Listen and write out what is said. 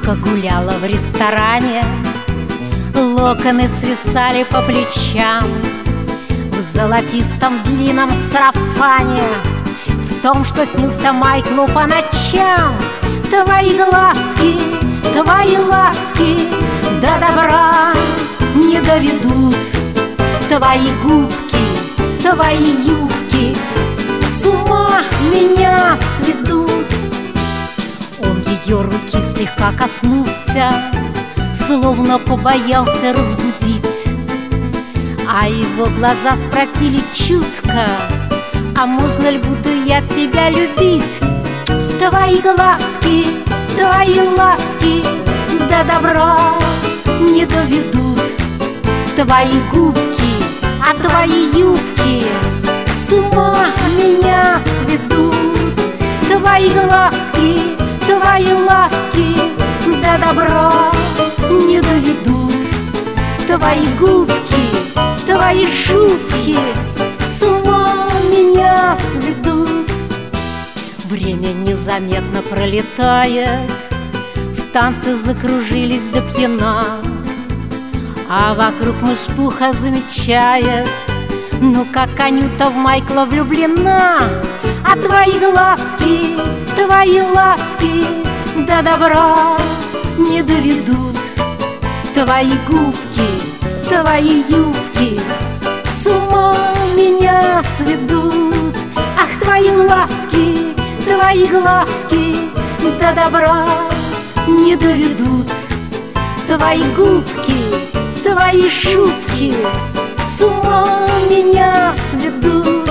Девушка гуляла в ресторане, локоны свисали по плечам. В золотистом длинном сарафане, в том, что снился Майклу по ночам. Твои глазки, твои ласки до добра не доведут. Твои губки, твои юбки с ума меня сведут. Он ее руки слегка коснулся, словно побоялся разбудить, а его глаза спросили чутко: а можно ли буду я тебя любить? Твои глазки, твои ласки до добра не доведут. Твои губки, а твои юбки с ума меня сведут. Твои глазки, твои ласки до добра не доведут. Твои губки, твои шубки с ума меня сведут. Время незаметно пролетает, в танце закружились до пьяна, а вокруг мышь-пуха замечает: ну как Анюта в Майкла влюблена. А твои глазки, твои ласки до добра не доведут. Твои губки, твои юбки с ума меня сведут. Ах, твои ласки, твои глазки до добра не доведут. Твои губки, твои шубки с ума меня сведут.